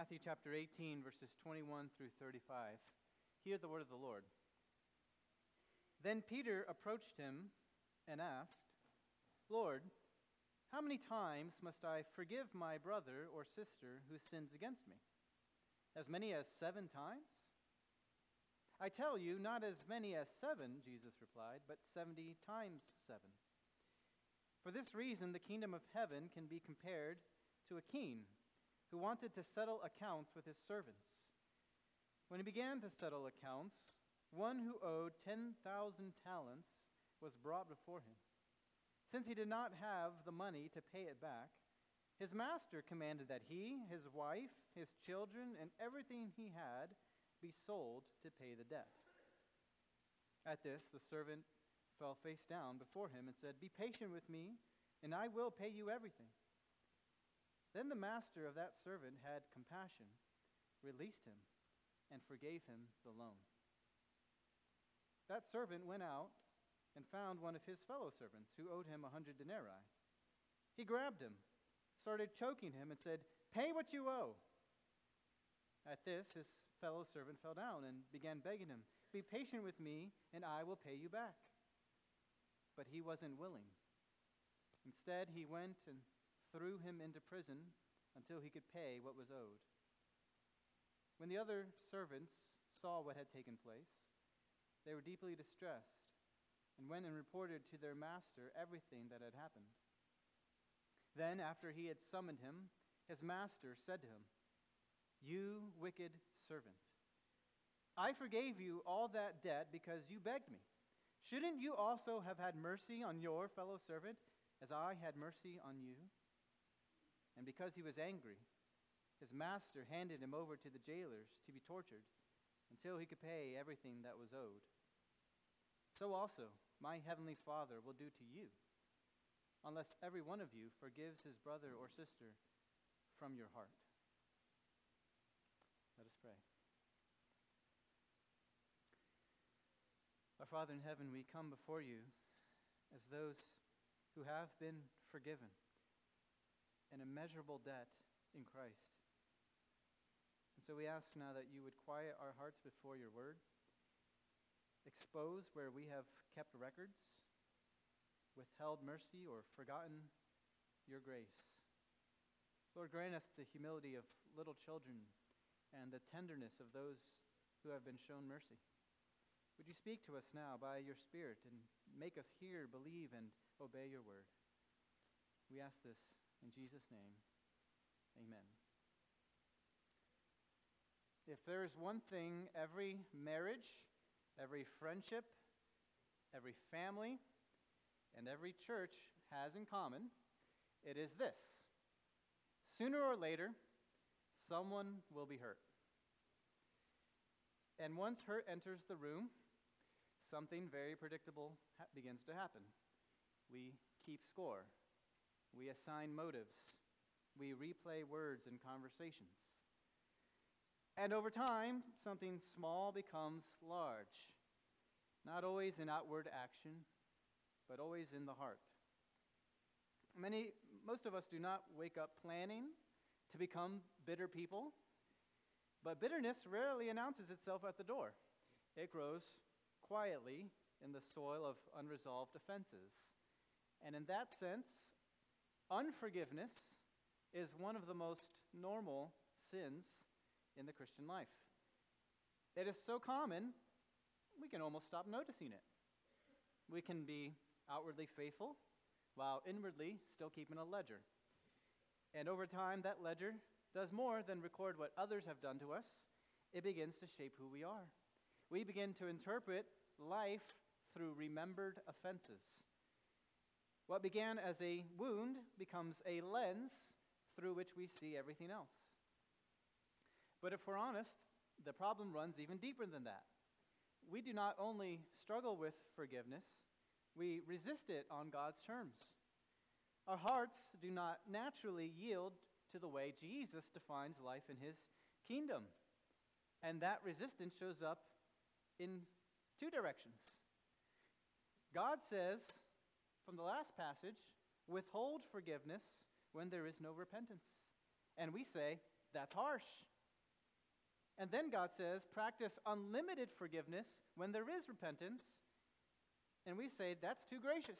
Matthew chapter 18, verses 21 through 35. Hear the word of the Lord. Then Peter approached him and asked, "Lord, how many times must I forgive my brother or sister who sins against me? As many as 7 times? I tell you, not as many as 7, Jesus replied, but 70 times 7. For this reason, the kingdom of heaven can be compared to a king who wanted to settle accounts with his servants. When he began to settle accounts, one who owed 10,000 talents was brought before him. Since he did not have the money to pay it back, his master commanded that he, his wife, his children, and everything he had be sold to pay the debt. At this, the servant fell face down before him and said, 'Be patient with me, and I will pay you everything.' Then the master of that servant had compassion, released him, and forgave him the loan. That servant went out and found one of his fellow servants who owed him 100 denarii. He grabbed him, started choking him, and said, 'Pay what you owe.' At this, his fellow servant fell down and began begging him, 'Be patient with me, and I will pay you back.' But he wasn't willing. Instead, he went and threw him into prison until he could pay what was owed. When the other servants saw what had taken place, they were deeply distressed and went and reported to their master everything that had happened. Then, after he had summoned him, his master said to him, 'You wicked servant, I forgave you all that debt because you begged me. Shouldn't you also have had mercy on your fellow servant as I had mercy on you?' And because he was angry, his master handed him over to the jailers to be tortured until he could pay everything that was owed. So also my heavenly Father will do to you, unless every one of you forgives his brother or sister from your heart." Let us pray. Our Father in heaven, we come before you as those who have been forgiven an immeasurable debt in Christ. And so we ask now that you would quiet our hearts before your word, expose where we have kept records, withheld mercy, or forgotten your grace. Lord, grant us the humility of little children and the tenderness of those who have been shown mercy. Would you speak to us now by your Spirit and make us hear, believe, and obey your word? We ask this in Jesus' name, amen. If there is one thing every marriage, every friendship, every family, and every church has in common, it is this: sooner or later, someone will be hurt. And once hurt enters the room, something very predictable begins to happen. We keep score. We assign motives. We replay words and conversations. And over time, something small becomes large. Not always in outward action, but always in the heart. Most of us do not wake up planning to become bitter people, but bitterness rarely announces itself at the door. It grows quietly in the soil of unresolved offenses. And in that sense, unforgiveness is one of the most normal sins in the Christian life. It is so common, we can almost stop noticing it. We can be outwardly faithful while inwardly still keeping a ledger. And over time, that ledger does more than record what others have done to us. It begins to shape who we are. We begin to interpret life through remembered offenses. What began as a wound becomes a lens through which we see everything else. But if we're honest, the problem runs even deeper than that. We do not only struggle with forgiveness, we resist it on God's terms. Our hearts do not naturally yield to the way Jesus defines life in his kingdom. And that resistance shows up in 2 directions. God says, from the last passage, withhold forgiveness when there is no repentance. And we say, that's harsh. And then God says, practice unlimited forgiveness when there is repentance. And we say, that's too gracious.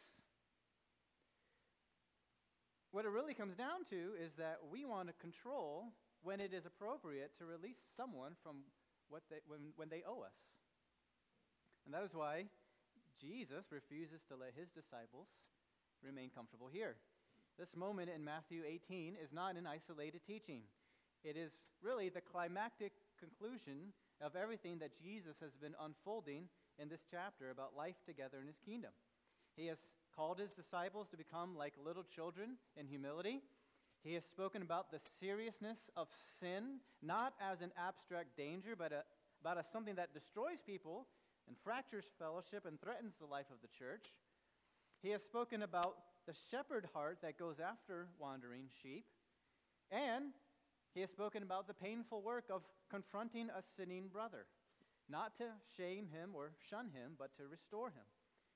What it really comes down to is that we want to control when it is appropriate to release someone from when they owe us. And that is why Jesus refuses to let his disciples remain comfortable here. This moment in Matthew 18 is not an isolated teaching. It is really the climactic conclusion of everything that Jesus has been unfolding in this chapter about life together in his kingdom. He has called his disciples to become like little children in humility. He has spoken about the seriousness of sin, not as an abstract danger, but about something that destroys people and fractures fellowship and threatens the life of the church. He has spoken about the shepherd heart that goes after wandering sheep. And he has spoken about the painful work of confronting a sinning brother, not to shame him or shun him, but to restore him.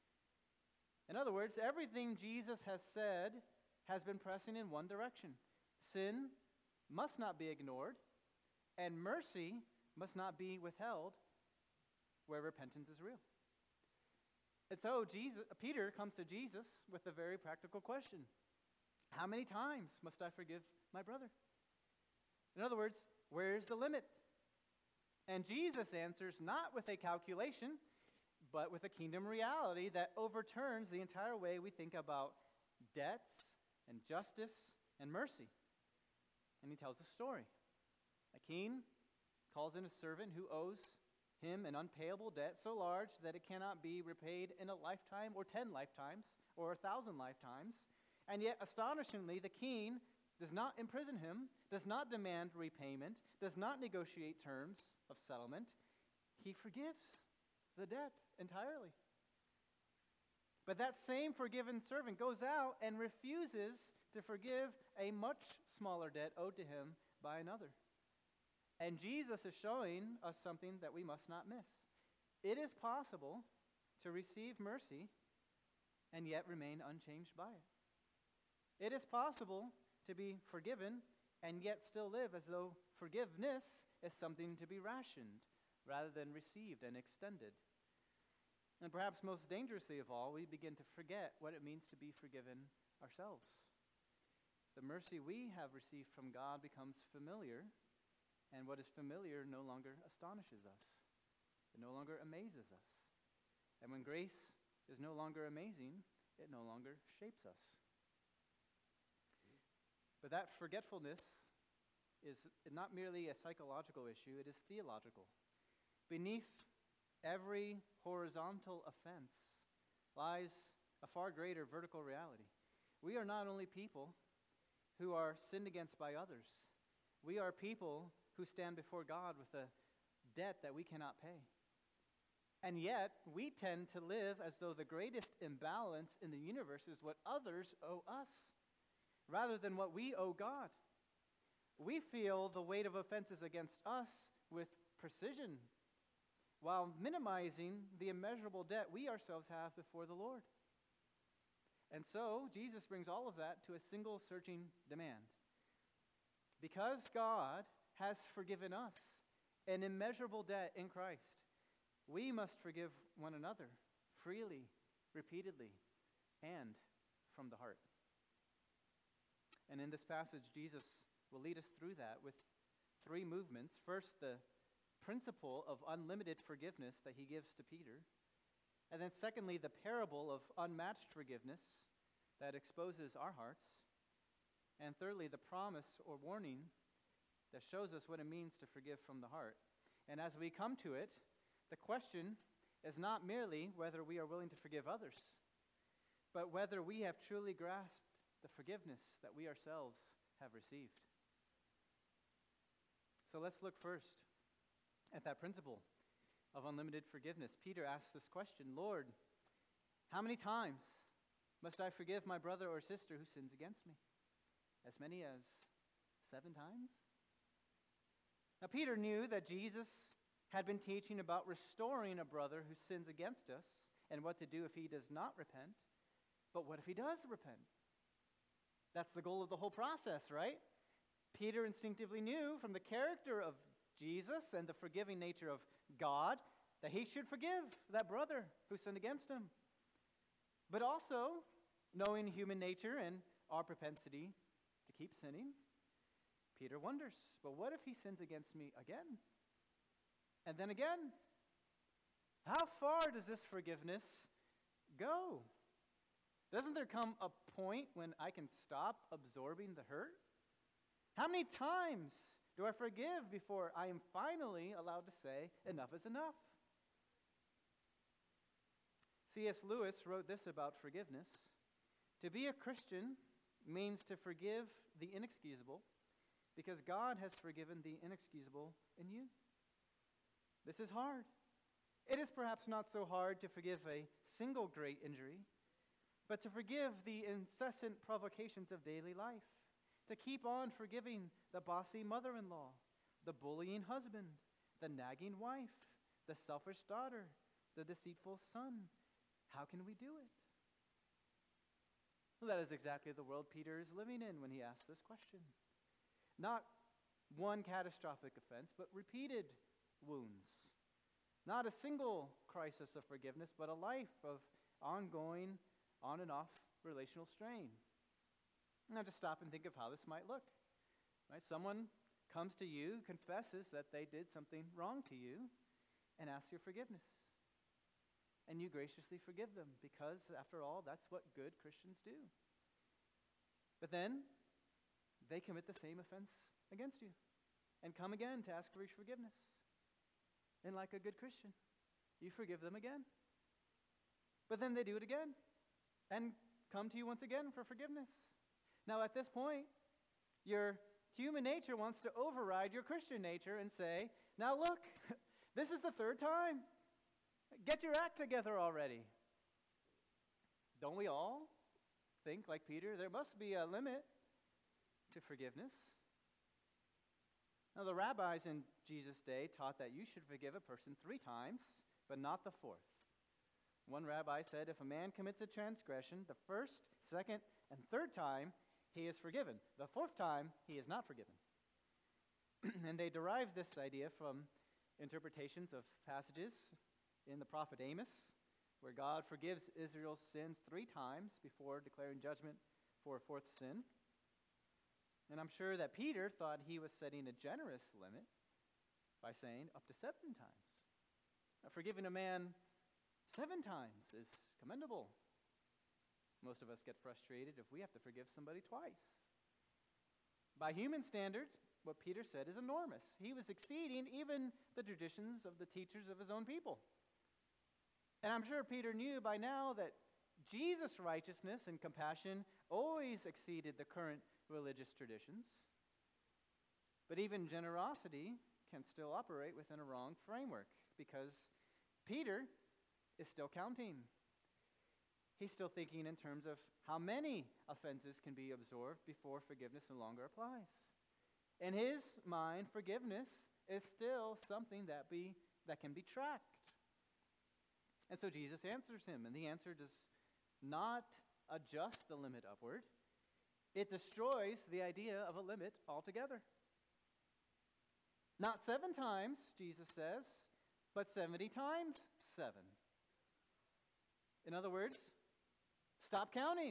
In other words, everything Jesus has said has been pressing in one direction. Sin must not be ignored, and mercy must not be withheld where repentance is real. And so Peter comes to Jesus with a very practical question. How many times must I forgive my brother? In other words, where's the limit? And Jesus answers not with a calculation, but with a kingdom reality that overturns the entire way we think about debts and justice and mercy. And he tells a story. A king calls in a servant who owes him an unpayable debt so large that it cannot be repaid in a lifetime or 10 lifetimes or 1,000 lifetimes. And yet, astonishingly, the king does not imprison him, does not demand repayment, does not negotiate terms of settlement. He forgives the debt entirely. But that same forgiven servant goes out and refuses to forgive a much smaller debt owed to him by another. And Jesus is showing us something that we must not miss. It is possible to receive mercy and yet remain unchanged by it. It is possible to be forgiven and yet still live as though forgiveness is something to be rationed rather than received and extended. And perhaps most dangerously of all, we begin to forget what it means to be forgiven ourselves. The mercy we have received from God becomes familiar, and what is familiar no longer astonishes us. It no longer amazes us. And when grace is no longer amazing, it no longer shapes us. But that forgetfulness is not merely a psychological issue, it is theological. Beneath every horizontal offense lies a far greater vertical reality. We are not only people who are sinned against by others, we are people who stand before God with a debt that we cannot pay. And yet, we tend to live as though the greatest imbalance in the universe is what others owe us, rather than what we owe God. We feel the weight of offenses against us with precision, while minimizing the immeasurable debt we ourselves have before the Lord. And so, Jesus brings all of that to a single searching demand. Because God has forgiven us an immeasurable debt in Christ, we must forgive one another freely, repeatedly, and from the heart. And in this passage, Jesus will lead us through that with three movements. First, the principle of unlimited forgiveness that he gives to Peter. And then secondly, the parable of unmatched forgiveness that exposes our hearts. And thirdly, the promise or warning that shows us what it means to forgive from the heart. And as we come to it, the question is not merely whether we are willing to forgive others, but whether we have truly grasped the forgiveness that we ourselves have received. So let's look first at that principle of unlimited forgiveness. Peter asks this question, Lord, how many times must I forgive my brother or sister who sins against me? As many as 7 times? Now, Peter knew that Jesus had been teaching about restoring a brother who sins against us and what to do if he does not repent. But what if he does repent? That's the goal of the whole process, right? Peter instinctively knew from the character of Jesus and the forgiving nature of God, that he should forgive that brother who sinned against him. But also, knowing human nature and our propensity to keep sinning, Peter wonders, but what if he sins against me again? And then again? How far does this forgiveness go? Doesn't there come a point when I can stop absorbing the hurt? How many times do I forgive before I am finally allowed to say, enough is enough? C.S. Lewis wrote this about forgiveness. To be a Christian means to forgive the inexcusable because God has forgiven the inexcusable in you. This is hard. It is perhaps not so hard to forgive a single great injury, but to forgive the incessant provocations of daily life, to keep on forgiving the bossy mother-in-law, the bullying husband, the nagging wife, the selfish daughter, the deceitful son. How can we do it? Well, that is exactly the world Peter is living in when he asks this question. Not one catastrophic offense, but repeated wounds. Not a single crisis of forgiveness, but a life of ongoing, on and off relational strain. Now just stop and think of how this might look. Right? Someone comes to you, confesses that they did something wrong to you, and asks your forgiveness. And you graciously forgive them because, after all, that's what good Christians do. But then, they commit the same offense against you and come again to ask for your forgiveness. And like a good Christian, you forgive them again. But then they do it again and come to you once again for forgiveness. Now, at this point, your human nature wants to override your Christian nature and say, now look, this is the third time. Get your act together already. Don't we all think, like Peter, there must be a limit to forgiveness? Now, the rabbis in Jesus' day taught that you should forgive a person 3 times, but not the 4th. One rabbi said if a man commits a transgression, the 1st, 2nd, and 3rd time, he is forgiven. The 4th time, he is not forgiven. And they derived this idea from interpretations of passages in the prophet Amos, where God forgives Israel's sins 3 times before declaring judgment for a 4th sin. And I'm sure that Peter thought he was setting a generous limit by saying up to 7 times. Now, forgiving a man 7 times is commendable. Most of us get frustrated if we have to forgive somebody twice. By human standards, what Peter said is enormous. He was exceeding even the traditions of the teachers of his own people. And I'm sure Peter knew by now that Jesus' righteousness and compassion always exceeded the current religious traditions. But even generosity can still operate within a wrong framework because Peter is still counting. He's still thinking in terms of how many offenses can be absorbed before forgiveness no longer applies. In his mind, forgiveness is still something that can be tracked. And so Jesus answers him, and the answer does not adjust the limit upward. It destroys the idea of a limit altogether. Not 7 times, Jesus says, but 70 times 7. In other words, stop counting.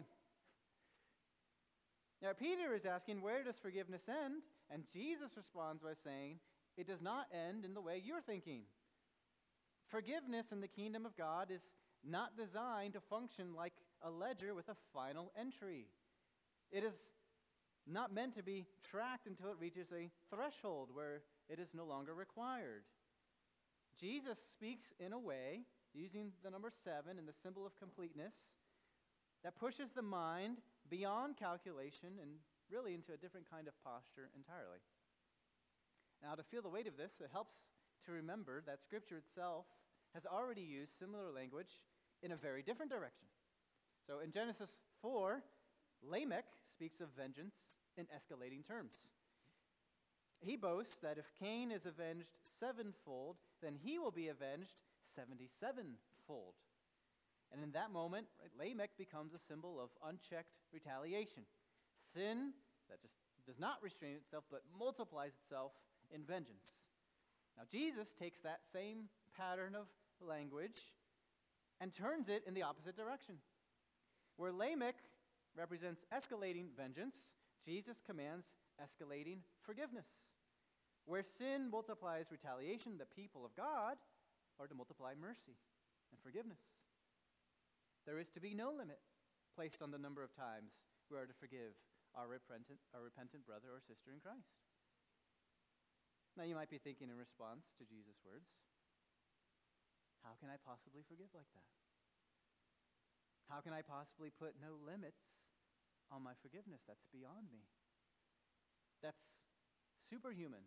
Now, Peter is asking, where does forgiveness end? And Jesus responds by saying, it does not end in the way you're thinking. Forgiveness in the kingdom of God is not designed to function like a ledger with a final entry. It is not meant to be tracked until it reaches a threshold where it is no longer required. Jesus speaks in a way, using the number 7 and the symbol of completeness, that pushes the mind beyond calculation and really into a different kind of posture entirely. Now, to feel the weight of this, it helps to remember that Scripture itself has already used similar language in a very different direction. So in Genesis 4, Lamech speaks of vengeance in escalating terms. He boasts that if Cain is avenged 7-fold, then he will be avenged 77-fold. And in that moment, Lamech becomes a symbol of unchecked retaliation. Sin that just does not restrain itself, but multiplies itself in vengeance. Now, Jesus takes that same pattern of language and turns it in the opposite direction. Where Lamech represents escalating vengeance, Jesus commands escalating forgiveness. Where sin multiplies retaliation, the people of God are to multiply mercy and forgiveness. There is to be no limit placed on the number of times we are to forgive our repentant brother or sister in Christ. Now you might be thinking in response to Jesus' words, how can I possibly forgive like that? How can I possibly put no limits on my forgiveness? That's beyond me. That's superhuman.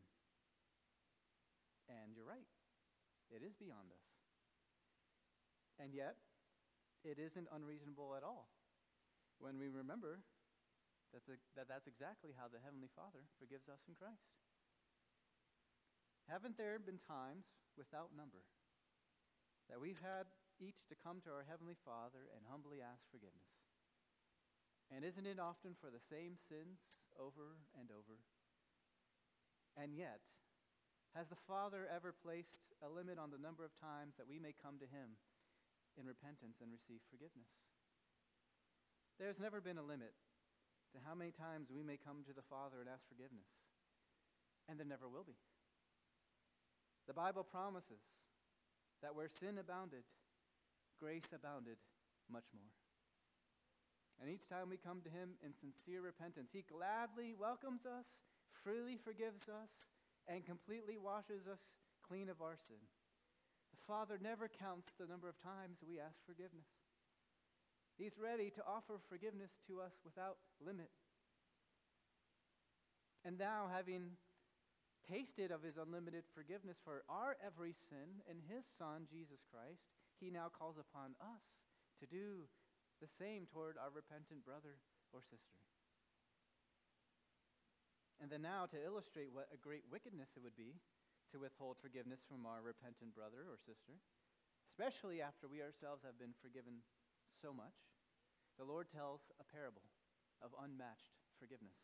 And you're right. It is beyond us. And yet, it isn't unreasonable at all when we remember that's exactly how the Heavenly Father forgives us in Christ. Haven't there been times without number that we've had each to come to our Heavenly Father and humbly ask forgiveness? And isn't it often for the same sins over and over? And yet, has the Father ever placed a limit on the number of times that we may come to Him in repentance and receive forgiveness? There's never been a limit to how many times we may come to the Father and ask forgiveness. And there never will be. The Bible promises that where sin abounded, grace abounded much more. And each time we come to Him in sincere repentance, He gladly welcomes us, freely forgives us, and completely washes us clean of our sin. The Father never counts the number of times we ask forgiveness. He's ready to offer forgiveness to us without limit. And now, having tasted of His unlimited forgiveness for our every sin in His Son, Jesus Christ, He now calls upon us to do the same toward our repentant brother or sister. And then now, to illustrate what a great wickedness it would be to withhold forgiveness from our repentant brother or sister, especially after we ourselves have been forgiven so much, the Lord tells a parable of unmatched forgiveness.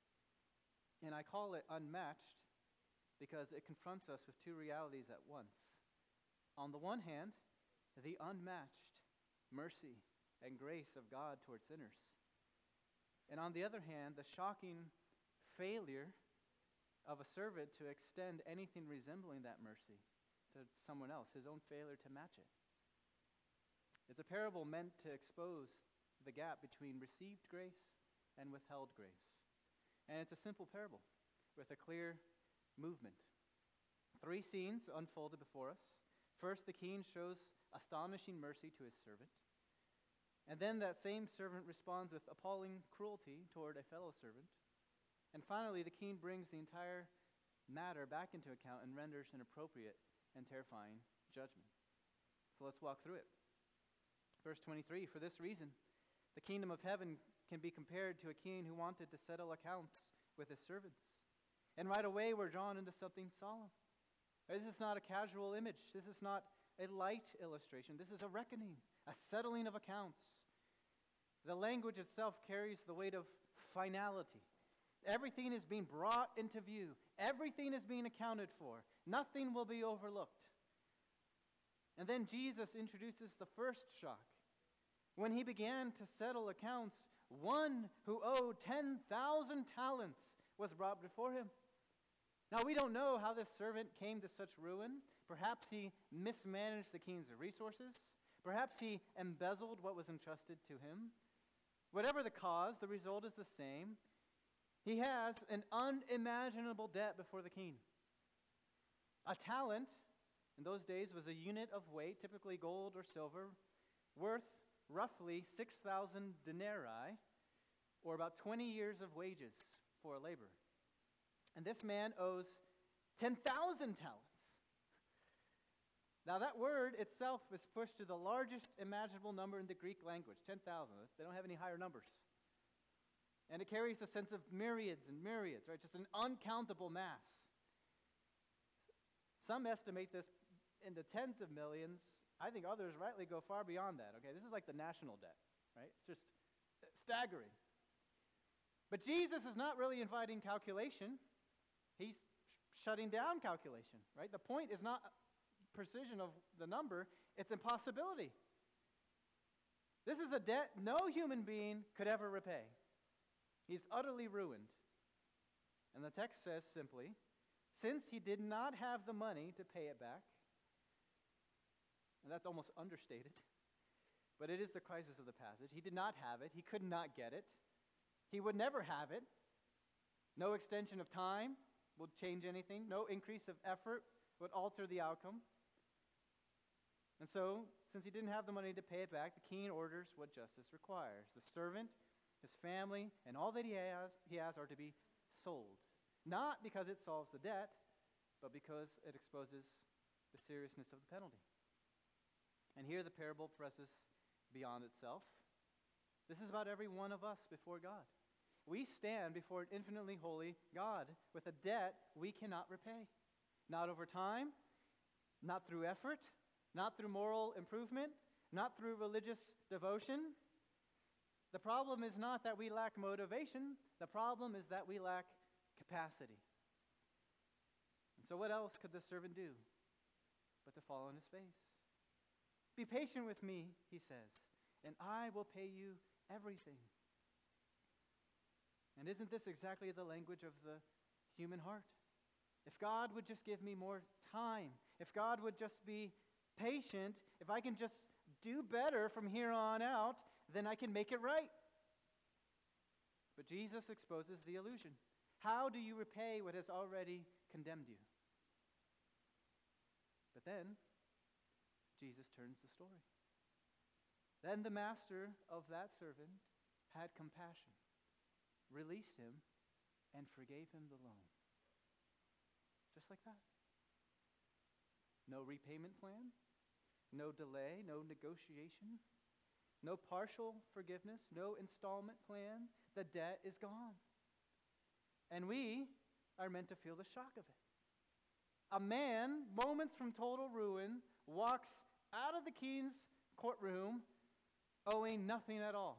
And I call it unmatched because it confronts us with two realities at once. On the one hand, the unmatched mercy and grace of God toward sinners. And on the other hand, the shocking failure of a servant to extend anything resembling that mercy to someone else, his own failure to match it. It's a parable meant to expose the gap between received grace and withheld grace. And it's a simple parable with a clear movement. Three scenes unfolded before us. First, the king shows astonishing mercy to his servant. And then that same servant responds with appalling cruelty toward a fellow servant. And finally, the king brings the entire matter back into account and renders an appropriate and terrifying judgment. So let's walk through it. Verse 23, for this reason, the kingdom of heaven can be compared to a king who wanted to settle accounts with his servants. And right away, we're drawn into something solemn. This is not a casual image. This is not a light illustration. This is a reckoning, a settling of accounts. The language itself carries the weight of finality. Everything is being brought into view. Everything is being accounted for. Nothing will be overlooked. And then Jesus introduces the first shock. When he began to settle accounts, one who owed 10,000 talents was brought before him. Now, we don't know how this servant came to such ruin. Perhaps he mismanaged the king's resources. Perhaps he embezzled what was entrusted to him. Whatever the cause, the result is the same. He has an unimaginable debt before the king. A talent, in those days, was a unit of weight, typically gold or silver, worth roughly 6,000 denarii, or about 20 years of wages for a laborer. And this man owes 10,000 talents. Now that word itself is pushed to the largest imaginable number in the Greek language, 10,000. They don't have any higher numbers. And it carries the sense of myriads and myriads, right? Just an uncountable mass. Some estimate this in the tens of millions. I think others rightly go far beyond that, okay? This is like the national debt, right? It's just staggering. But Jesus is not really inviting calculation. He's shutting down calculation, right? The point is not precision of the number, it's impossibility. This is a debt no human being could ever repay. He's utterly ruined. And the text says simply, since he did not have the money to pay it back, and that's almost understated, but it is the crisis of the passage. He did not have it. He could not get it. He would never have it. No extension of time would change anything. No increase of effort would alter the outcome. And so, since he didn't have the money to pay it back, the king orders what justice requires. The servant, his family, and all that he has are to be sold. Not because it solves the debt, but because it exposes the seriousness of the penalty. And here the parable presses beyond itself. This is about every one of us before God. We stand before an infinitely holy God with a debt we cannot repay. Not over time, not through effort, not through moral improvement, not through religious devotion. The problem is not that we lack motivation. The problem is that we lack capacity. And so what else could the servant do but to fall on his face? Be patient with me, he says, and I will pay you everything. And isn't this exactly the language of the human heart? If God would just give me more time, if God would just be patient, if I can just do better from here on out, then I can make it right. But Jesus exposes the illusion. How do you repay what has already condemned you? But then, Jesus turns the story. Then the master of that servant had compassion, released him, and forgave him the loan. Just like that. No repayment plan, no delay, no negotiation, no partial forgiveness, no installment plan. The debt is gone. And we are meant to feel the shock of it. A man, moments from total ruin, walks out of the king's courtroom owing nothing at all.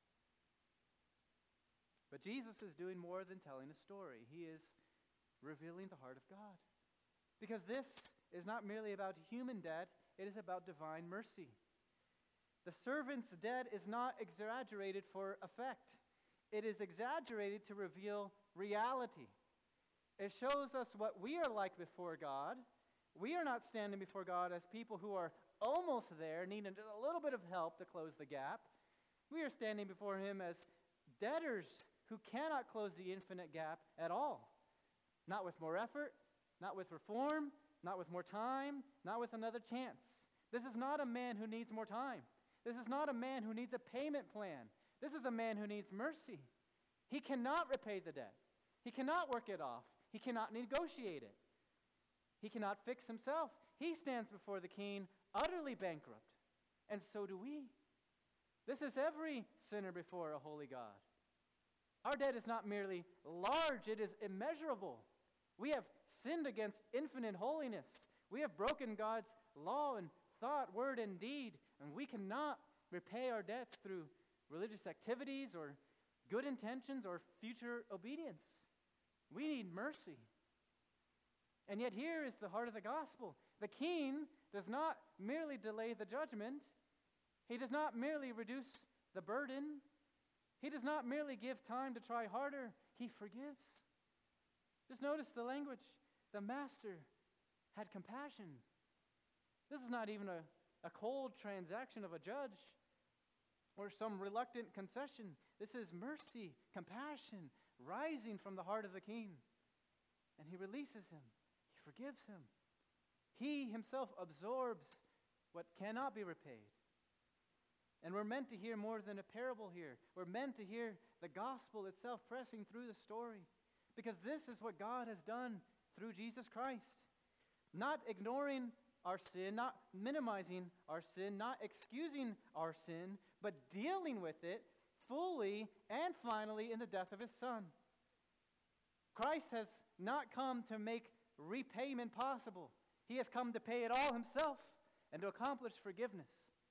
But Jesus is doing more than telling a story. He is revealing the heart of God. Because this is not merely about human debt, it is about divine mercy. The servant's debt is not exaggerated for effect. It is exaggerated to reveal reality. It shows us what we are like before God. We are not standing before God as people who are almost there, needing a little bit of help to close the gap. We are standing before Him as debtors who cannot close the infinite gap at all. Not with more effort, not with reform, not with more time, not with another chance. This is not a man who needs more time. This is not a man who needs a payment plan. This is a man who needs mercy. He cannot repay the debt. He cannot work it off. He cannot negotiate it. He cannot fix himself. He stands before the king utterly bankrupt. And so do we. This is every sinner before a holy God. Our debt is not merely large, it is immeasurable. We have sinned against infinite holiness. We have broken God's law in thought, word, and deed, and we cannot repay our debts through religious activities or good intentions or future obedience. We need mercy. And yet here is the heart of the gospel. The king does not merely delay the judgment. He does not merely reduce the burden. He does not merely give time to try harder. He forgives. Just notice the language. The master had compassion. This is not even a cold transaction of a judge or some reluctant concession. This is mercy, compassion, rising from the heart of the king. And he releases him. He forgives him. He himself absorbs what cannot be repaid. And we're meant to hear more than a parable here. We're meant to hear the gospel itself pressing through the story. Because this is what God has done through Jesus Christ. Not ignoring our sin, not minimizing our sin, not excusing our sin, but dealing with it fully and finally in the death of his Son. Christ has not come to make repayment possible. He has come to pay it all himself and to accomplish forgiveness.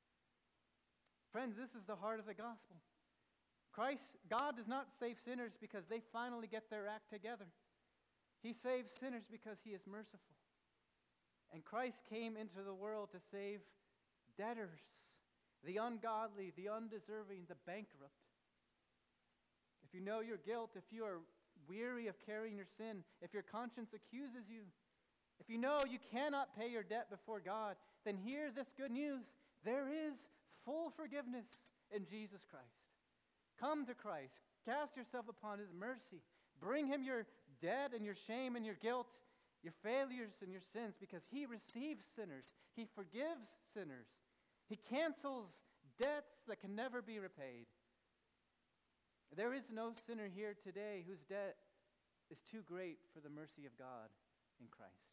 Friends, this is the heart of the gospel. God does not save sinners because they finally get their act together. He saves sinners because he is merciful. And Christ came into the world to save debtors, the ungodly, the undeserving, the bankrupt. If you know your guilt, if you are weary of carrying your sin, if your conscience accuses you, if you know you cannot pay your debt before God, then hear this good news. There is full forgiveness in Jesus Christ. Come to Christ. Cast yourself upon his mercy. Bring him your debt and your shame and your guilt, your failures and your sins, because he receives sinners. He forgives sinners. He cancels debts that can never be repaid. There is no sinner here today whose debt is too great for the mercy of God in Christ.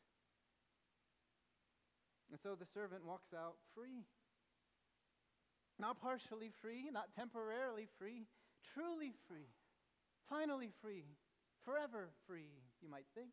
And so the servant walks out free. Not partially free, not temporarily free, truly free, finally free, forever free, you might think.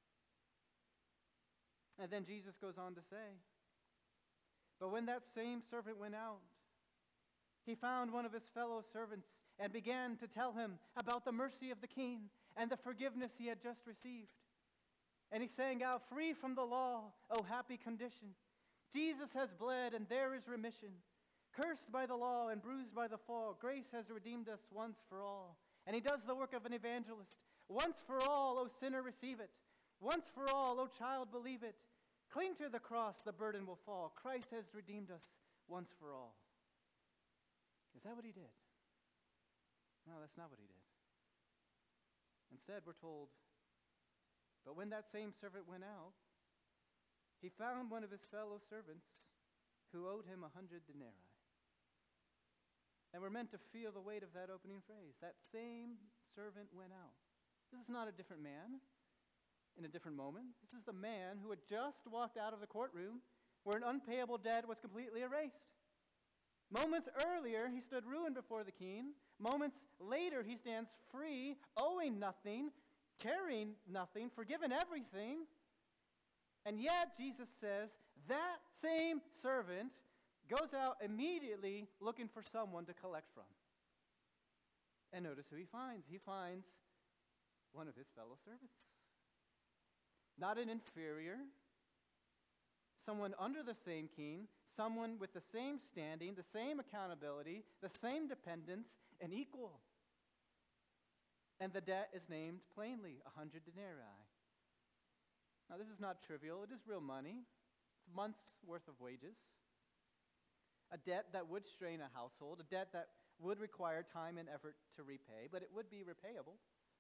And then Jesus goes on to say, but when that same servant went out, he found one of his fellow servants and began to tell him about the mercy of the king and the forgiveness he had just received. And he sang out, free from the law, O happy condition. Jesus has bled and there is remission. Cursed by the law and bruised by the fall, grace has redeemed us once for all. And he does the work of an evangelist. Once for all, O sinner, receive it. Once for all, O child, believe it. Cling to the cross, the burden will fall. Christ has redeemed us once for all. Is that what he did? No, that's not what he did. Instead, we're told, but when that same servant went out, he found one of his fellow servants who owed him 100 denarii. And we're meant to feel the weight of that opening phrase. That same servant went out. This is not a different man in a different moment. This is the man who had just walked out of the courtroom where an unpayable debt was completely erased. Moments earlier, he stood ruined before the king. Moments later, he stands free, owing nothing, carrying nothing, forgiven everything. And yet, Jesus says, that same servant goes out immediately looking for someone to collect from. And notice who he finds. He finds one of his fellow servants. Not an inferior, someone under the same king, someone with the same standing, the same accountability, the same dependence, and equal. And the debt is named plainly, 100 denarii. Now, this is not trivial. It is real money. It's months' worth of wages. A debt that would strain a household, a debt that would require time and effort to repay, but it would be repayable.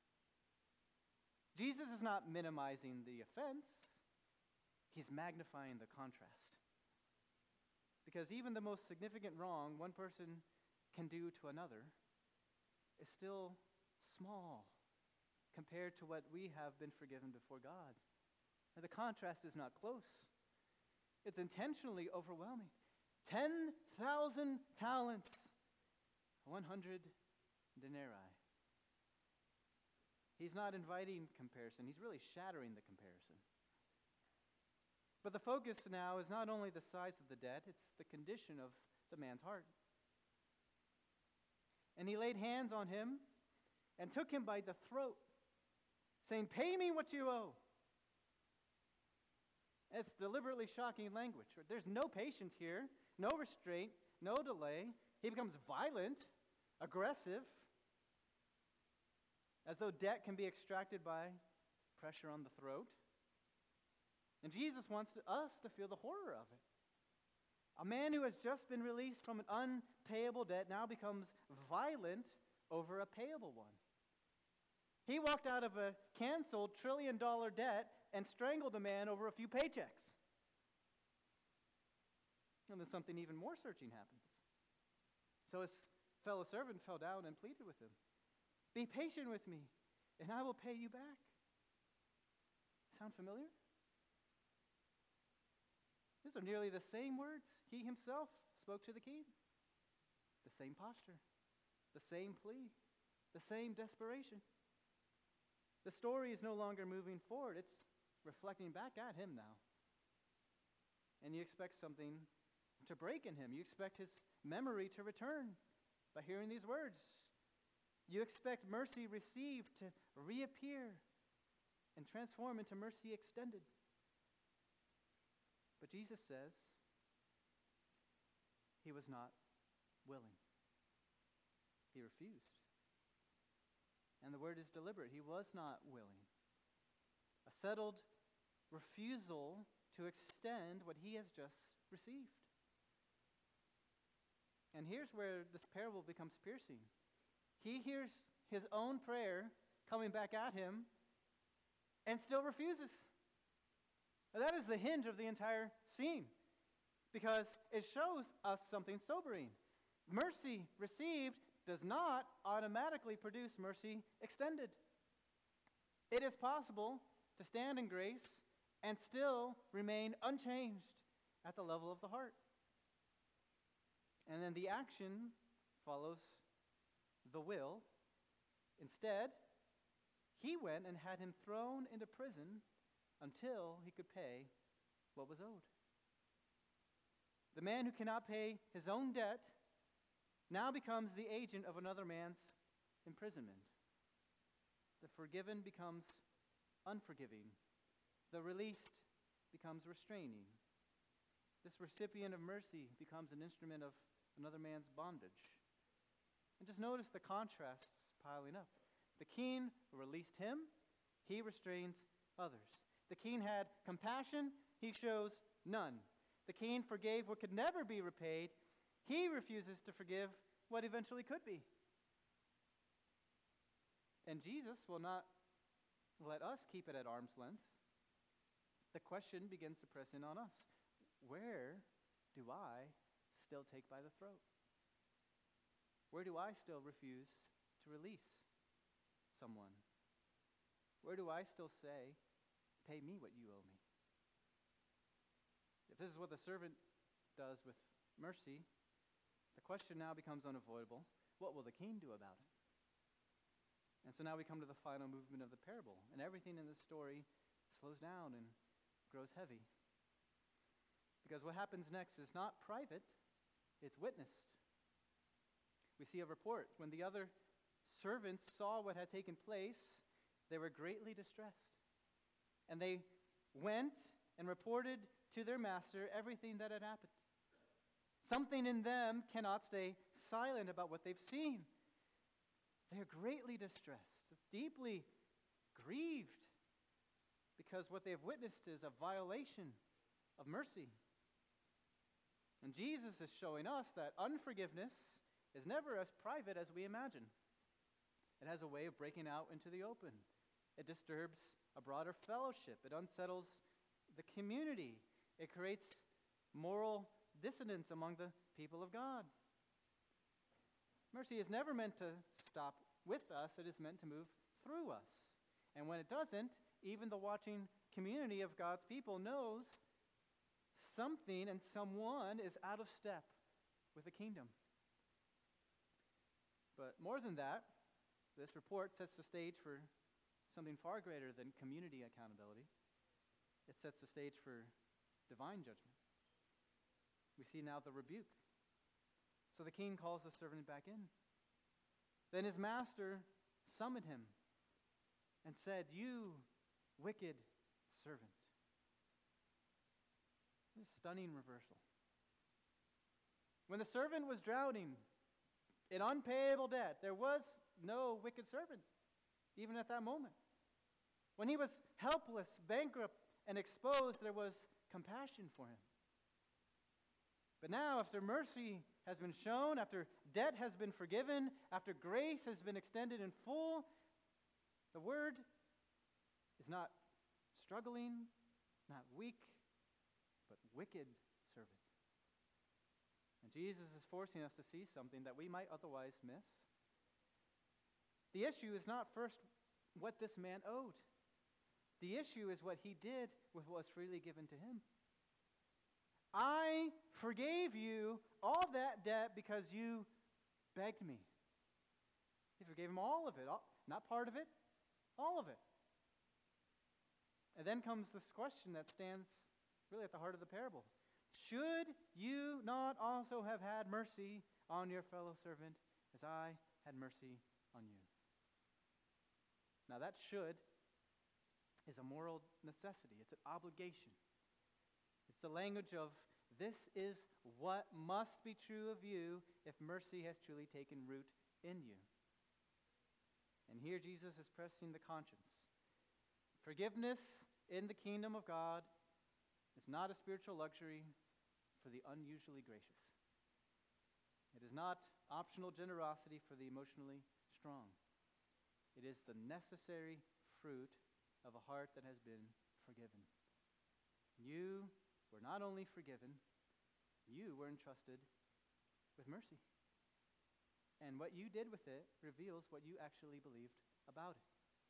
Jesus is not minimizing the offense. He's magnifying the contrast. Because even the most significant wrong one person can do to another is still small compared to what we have been forgiven before God. Now, the contrast is not close. It's intentionally overwhelming. 10,000 talents, 100 denarii. He's not inviting comparison. He's really shattering the comparison. But the focus now is not only the size of the debt, it's the condition of the man's heart. And he laid hands on him and took him by the throat, saying, pay me what you owe. It's deliberately shocking language. There's no patience here, no restraint, no delay. He becomes violent, aggressive, as though debt can be extracted by pressure on the throat. And Jesus wants us to feel the horror of it. A man who has just been released from an unpayable debt now becomes violent over a payable one. He walked out of a canceled $1 trillion debt and strangled a man over a few paychecks. And then something even more searching happens. So his fellow servant fell down and pleaded with him, be patient with me, and I will pay you back. Sound familiar? These are nearly the same words he himself spoke to the king. The same posture, the same plea, the same desperation. The story is no longer moving forward. It's reflecting back at him now. And you expect something to break in him. You expect his memory to return by hearing these words. You expect mercy received to reappear. and transform into mercy extended. But Jesus says he was not willing. He refused. And the word is deliberate. He was not willing. A settled refusal to extend what he has just received. And here's where this parable becomes piercing. He hears his own prayer coming back at him and still refuses. Now, that is the hinge of the entire scene, because it shows us something sobering. Mercy received does not automatically produce mercy extended. It is possible to stand in grace and still remain unchanged at the level of the heart. And then the action follows the will. Instead, he went and had him thrown into prison until he could pay what was owed. The man who cannot pay his own debt now becomes the agent of another man's imprisonment. The forgiven becomes unforgiving. The released becomes restraining. This recipient of mercy becomes an instrument of another man's bondage. And just notice the contrasts piling up. The king released him, he restrains others. The king had compassion, he shows none. The king forgave what could never be repaid, he refuses to forgive what eventually could be. And Jesus will not let us keep it at arm's length. The question begins to press in on us. Where do I still take by the throat? Where do I still refuse to release someone? Where do I still say, pay me what you owe me? If this is what the servant does with mercy, the question now becomes unavoidable. What will the king do about it? And so now we come to the final movement of the parable, and everything in this story slows down and grows heavy. Because what happens next is not private, it's witnessed. We see a report. When the other servants saw what had taken place, they were greatly distressed. And they went and reported to their master everything that had happened. Something in them cannot stay silent about what they've seen. They are greatly distressed, deeply grieved, because what they have witnessed is a violation of mercy. And Jesus is showing us that unforgiveness is never as private as we imagine. It has a way of breaking out into the open. It disturbs a broader fellowship. It unsettles the community. It creates moral dissonance among the people of God. Mercy is never meant to stop with us. It is meant to move through us. And when it doesn't, even the watching community of God's people knows something and someone is out of step with the kingdom. But more than that, this report sets the stage for something far greater than community accountability. It sets the stage for divine judgment. We see now the rebuke. So the king calls the servant back in. Then his master summoned him and said, "You wicked servant." What a stunning reversal. When the servant was drowning in unpayable debt, there was no wicked servant, even at that moment. When he was helpless, bankrupt, and exposed, there was compassion for him. But now, after mercy has been shown, after debt has been forgiven, after grace has been extended in full, the word is not struggling, not weak, but wicked servant. And Jesus is forcing us to see something that we might otherwise miss. The issue is not first what this man owed. The issue is what he did with what was freely given to him. I forgave you all that debt because you begged me. He forgave him all of it, not part of it, all of it. And then comes this question that stands really at the heart of the parable. Should you not also have had mercy on your fellow servant as I had mercy on you? Now that should is a moral necessity. It's an obligation. It's the language of, this is what must be true of you if mercy has truly taken root in you. And here Jesus is pressing the conscience. Forgiveness in the kingdom of God is not a spiritual luxury for the unusually gracious. It is not optional generosity for the emotionally strong. It is the necessary fruit of a heart that has been forgiven. You were not only forgiven, you were entrusted with mercy. And what you did with it reveals what you actually believed about it.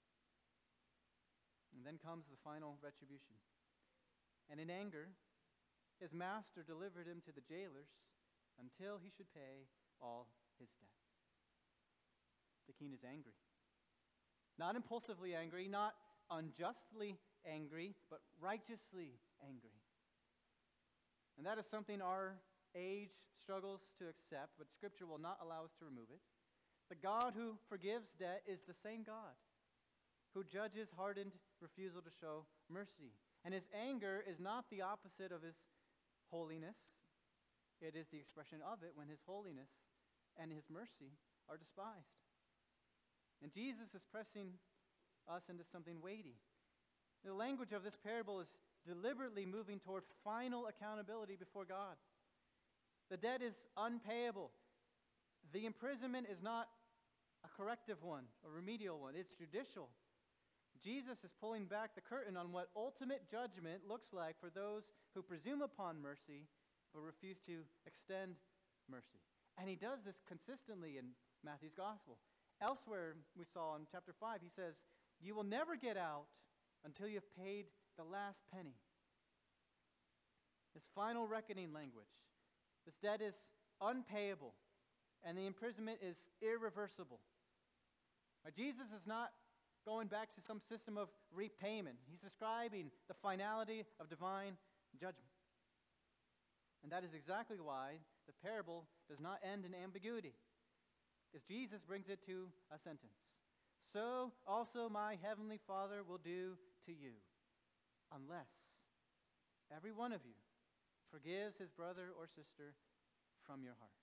And then comes the final retribution. And in anger, his master delivered him to the jailers until he should pay all his debt. The king is angry. Not impulsively angry, not unjustly angry, but righteously angry. And that is something our age struggles to accept, but Scripture will not allow us to remove it. The God who forgives debt is the same God who judges hardened refusal to show mercy. And his anger is not the opposite of his holiness. It is the expression of it when his holiness and his mercy are despised. And Jesus is pressing us into something weighty. The language of this parable is deliberately moving toward final accountability before God. The debt is unpayable. The imprisonment is not a corrective one, a remedial one. It's judicial. Jesus is pulling back the curtain on what ultimate judgment looks like for those who presume upon mercy but refuse to extend mercy. And he does this consistently in Matthew's gospel. Elsewhere, we saw in chapter 5, he says, you will never get out until you have paid the last penny. This final reckoning language. This debt is unpayable, and the imprisonment is irreversible. Jesus is not going back to some system of repayment. He's describing the finality of divine judgment. And that is exactly why the parable does not end in ambiguity, because Jesus brings it to a sentence. So also my heavenly Father will do to you, unless every one of you forgives his brother or sister from your heart.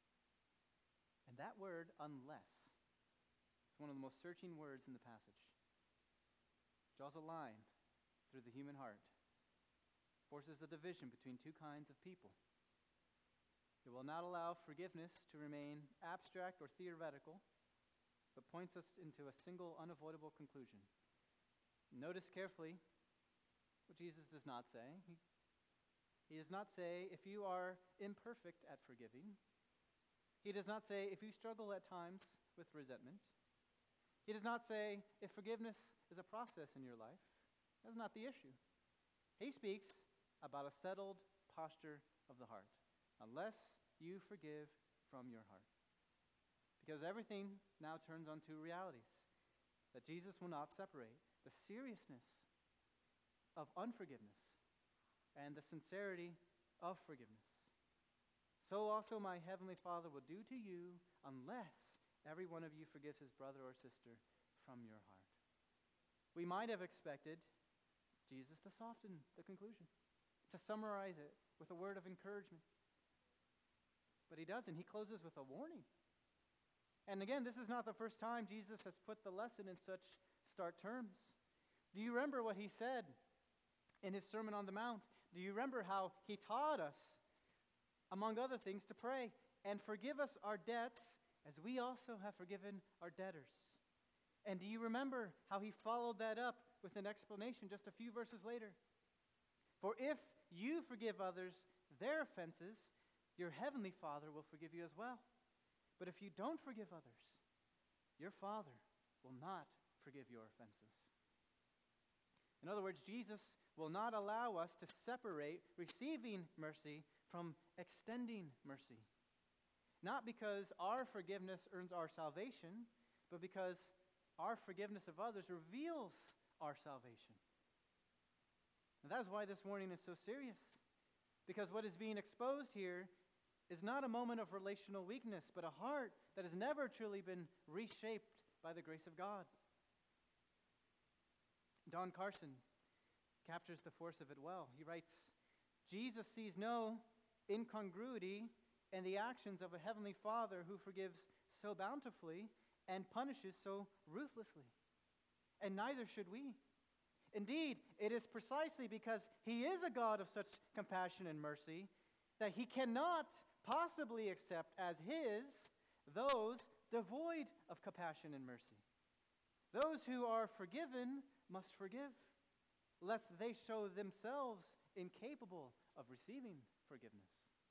And that word, unless, is one of the most searching words in the passage. It draws a line through the human heart, forces a division between two kinds of people. It will not allow forgiveness to remain abstract or theoretical, but points us into a single unavoidable conclusion. Notice carefully what Jesus does not say. He does not say, if you are imperfect at forgiving. He does not say, if you struggle at times with resentment. He does not say, if forgiveness is a process in your life. That's not the issue. He speaks about a settled posture of the heart, unless you forgive from your heart. Because everything now turns on two realities that Jesus will not separate: the seriousness of unforgiveness and the sincerity of forgiveness. So also my heavenly Father will do to you, unless every one of you forgives his brother or sister from your heart. We might have expected Jesus to soften the conclusion, to summarize it with a word of encouragement. But he doesn't. He closes with a warning. And again, this is not the first time Jesus has put the lesson in such stark terms. Do you remember what he said in his Sermon on the Mount? Do you remember how he taught us, among other things, to pray, and forgive us our debts as we also have forgiven our debtors? And do you remember how he followed that up with an explanation just a few verses later? For if you forgive others their offenses, your heavenly Father will forgive you as well. But if you don't forgive others, your Father will not forgive your offenses. In other words, Jesus will not allow us to separate receiving mercy from extending mercy. Not because our forgiveness earns our salvation, but because our forgiveness of others reveals our salvation. And that's why this warning is so serious. Because what is being exposed here is not a moment of relational weakness, but a heart that has never truly been reshaped by the grace of God. Don Carson captures the force of it well. He writes, Jesus sees no incongruity in the actions of a heavenly Father who forgives so bountifully and punishes so ruthlessly. And neither should we. Indeed, it is precisely because he is a God of such compassion and mercy that he cannot possibly accept as his those devoid of compassion and mercy. Those who are forgiven must forgive, lest they show themselves incapable of receiving forgiveness.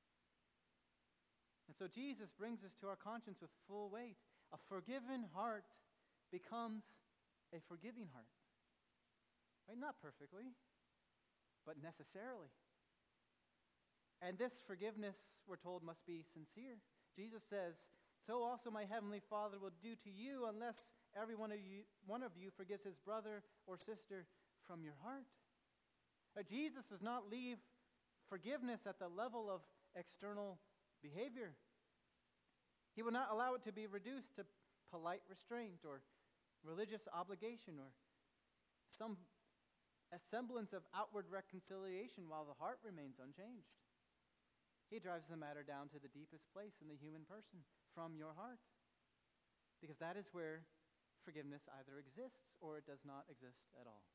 And so Jesus brings us to our conscience with full weight. A forgiven heart becomes a forgiving heart. Right? Not perfectly, but necessarily. And this forgiveness, we're told, must be sincere. Jesus says, so also my heavenly Father will do to you unless every one of you forgives his brother or sister from your heart. Jesus does not leave forgiveness at the level of external behavior. He will not allow it to be reduced to polite restraint or religious obligation or some semblance of outward reconciliation while the heart remains unchanged. He drives the matter down to the deepest place in the human person, from your heart. Because that is where forgiveness either exists or it does not exist at all.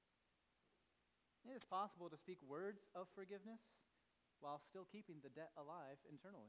It is possible to speak words of forgiveness while still keeping the debt alive internally.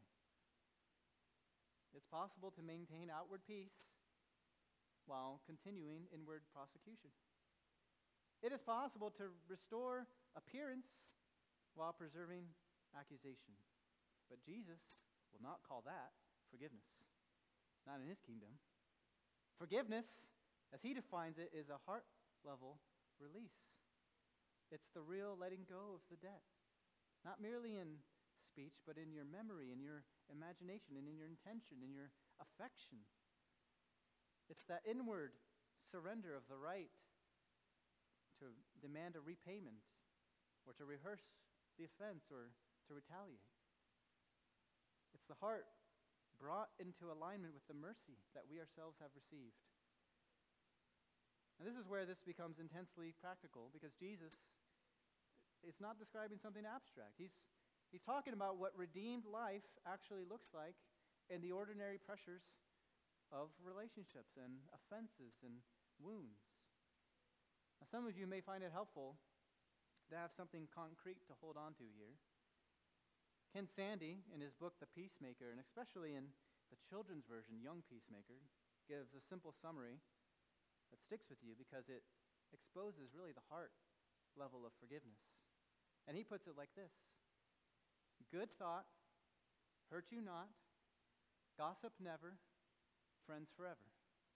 It's possible to maintain outward peace while continuing inward prosecution. It is possible to restore appearance while preserving accusation. But Jesus will not call that forgiveness. Not in his kingdom. Forgiveness, as he defines it, is a heart-level release. It's the real letting go of the debt. Not merely in speech, but in your memory, in your imagination, and in your intention, in your affection. It's that inward surrender of the right to demand a repayment, or to rehearse the offense, or to retaliate. It's the heart brought into alignment with the mercy that we ourselves have received. And this is where this becomes intensely practical, because Jesus is not describing something abstract. He's talking about what redeemed life actually looks like in the ordinary pressures of relationships and offenses and wounds. Now, some of you may find it helpful to have something concrete to hold on to here. Ken Sande, in his book, The Peacemaker, and especially in the children's version, Young Peacemaker, gives a simple summary that sticks with you because it exposes really the heart level of forgiveness. And he puts it like this: good thought, hurt you not, gossip never, friends forever.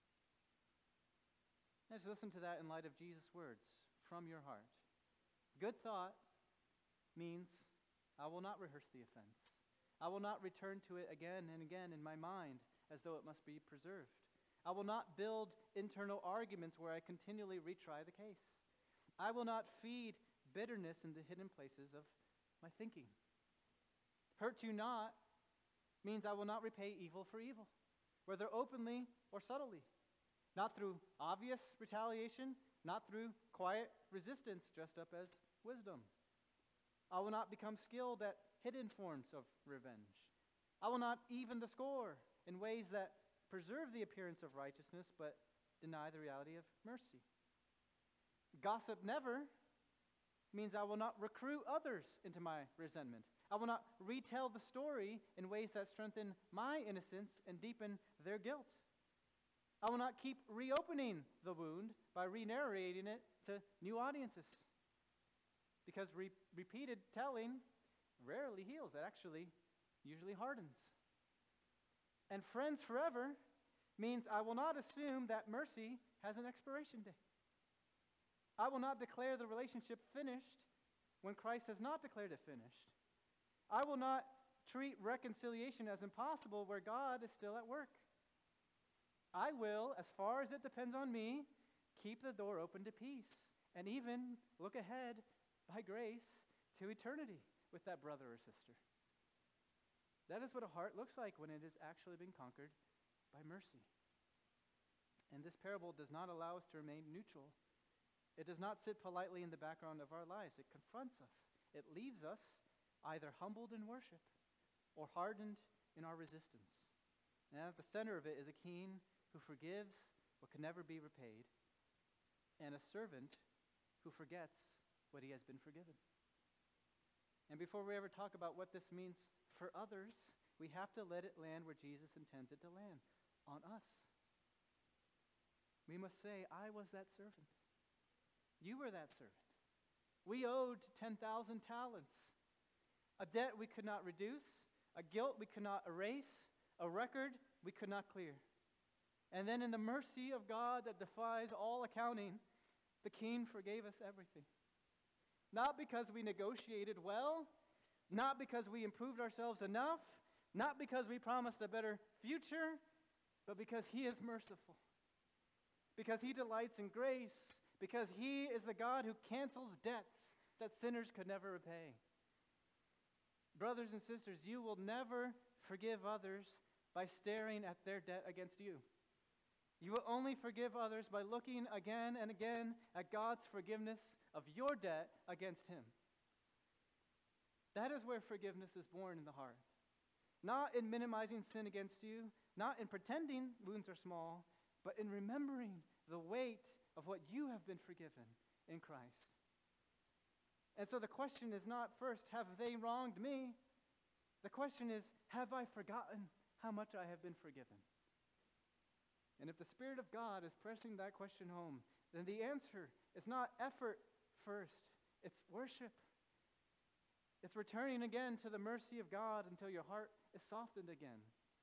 Let's listen to that in light of Jesus' words, from your heart. Good thought means I will not rehearse the offense. I will not return to it again and again in my mind as though it must be preserved. I will not build internal arguments where I continually retry the case. I will not feed bitterness in the hidden places of my thinking. Hurt you not means I will not repay evil for evil, whether openly or subtly. Not through obvious retaliation, not through quiet resistance dressed up as wisdom. I will not become skilled at hidden forms of revenge. I will not even the score in ways that preserve the appearance of righteousness but deny the reality of mercy. Gossip never means I will not recruit others into my resentment. I will not retell the story in ways that strengthen my innocence and deepen their guilt. I will not keep reopening the wound by re-narrating it to new audiences. Because repeated telling rarely heals. It actually usually hardens. And friends forever means I will not assume that mercy has an expiration date. I will not declare the relationship finished when Christ has not declared it finished. I will not treat reconciliation as impossible where God is still at work. I will, as far as it depends on me, keep the door open to peace and even look ahead by grace to eternity with that brother or sister. That is what a heart looks like when it has actually been conquered by mercy. And this parable does not allow us to remain neutral, It does not sit politely in the background of our lives. It confronts us. It leaves us either humbled in worship or hardened in our resistance. And at the center of it is a king who forgives what can never be repaid, and a servant who forgets what he has been forgiven. And before we ever talk about what this means for others, we have to let it land where Jesus intends it to land, on us. We must say, I was that servant. You were that servant. We owed 10,000 talents, a debt we could not reduce, a guilt we could not erase, a record we could not clear. And then in the mercy of God that defies all accounting, the King forgave us everything. Not because we negotiated well, not because we improved ourselves enough, not because we promised a better future, but because He is merciful. Because He delights in grace, because He is the God who cancels debts that sinners could never repay. Brothers and sisters, you will never forgive others by staring at their debt against you. You will only forgive others by looking again and again at God's forgiveness of your debt against Him. That is where forgiveness is born in the heart. Not in minimizing sin against you, not in pretending wounds are small, but in remembering the weight of what you have been forgiven in Christ. And so the question is not first, have they wronged me? The question is, have I forgotten how much I have been forgiven? And if the Spirit of God is pressing that question home, then the answer is not effort first, it's worship. It's returning again to the mercy of God until your heart is softened again.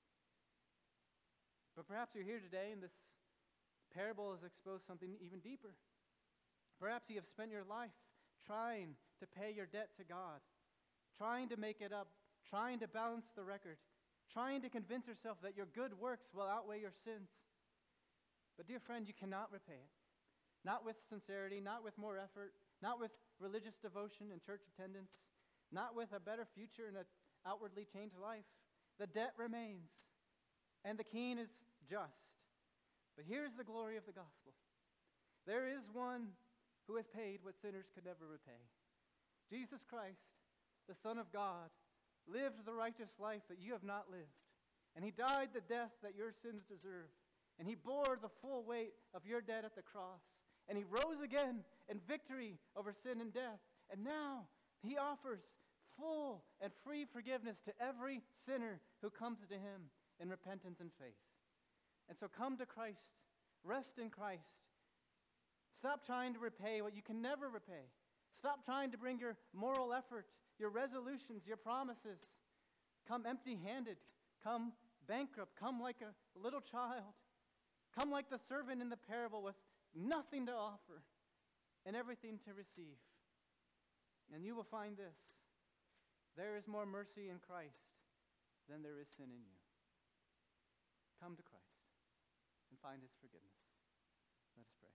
But perhaps you're here today and this parable has exposed something even deeper. Perhaps you have spent your life trying to pay your debt to God, trying to make it up, trying to balance the record, trying to convince yourself that your good works will outweigh your sins. But dear friend, you cannot repay it. Not with sincerity, not with more effort, not with religious devotion and church attendance, not with a better future and an outwardly changed life. The debt remains, and the King is just. But here's the glory of the gospel. There is one who has paid what sinners could never repay. Jesus Christ, the Son of God, lived the righteous life that you have not lived. And He died the death that your sins deserve. And He bore the full weight of your debt at the cross. And He rose again in victory over sin and death. And now He offers full and free forgiveness to every sinner who comes to Him in repentance and faith. And so come to Christ. Rest in Christ. Stop trying to repay what you can never repay. Stop trying to bring your moral effort, your resolutions, your promises. Come empty-handed. Come bankrupt. Come like a little child. Come like the servant in the parable with nothing to offer and everything to receive. And you will find this. There is more mercy in Christ than there is sin in you. Come to Christ and find His forgiveness. Let us pray.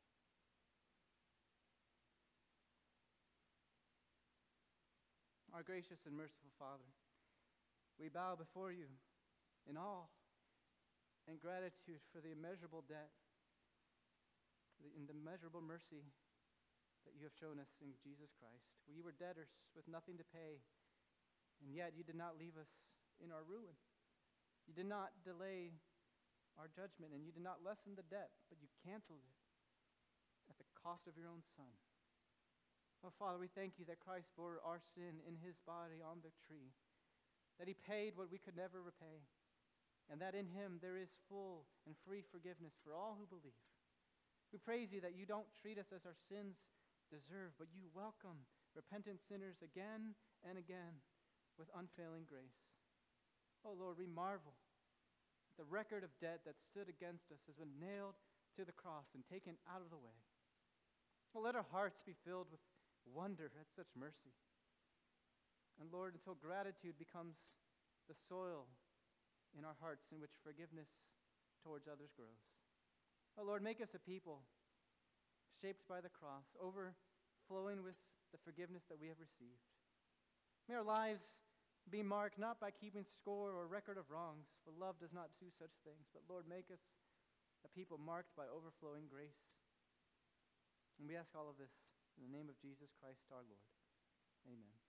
Our gracious and merciful Father, we bow before You in awe and gratitude for the immeasurable debt and the immeasurable mercy that You have shown us in Jesus Christ. We were debtors with nothing to pay, and yet You did not leave us in our ruin. You did not delay our judgment, and You did not lessen the debt, but You canceled it at the cost of Your own Son. Oh, Father, we thank You that Christ bore our sin in His body on the tree, that He paid what we could never repay, and that in Him there is full and free forgiveness for all who believe. We praise You that You don't treat us as our sins deserve, but You welcome repentant sinners again and again with unfailing grace. Oh Lord, we marvel at the record of debt that stood against us has been nailed to the cross and taken out of the way. Well, let our hearts be filled with wonder at such mercy. And Lord, until gratitude becomes the soil in our hearts in which forgiveness towards others grows. Oh Lord, make us a people shaped by the cross, overflowing with the forgiveness that we have received. May our lives be marked not by keeping score or record of wrongs, for love does not do such things, but Lord, make us a people marked by overflowing grace. And we ask all of this in the name of Jesus Christ our Lord. Amen.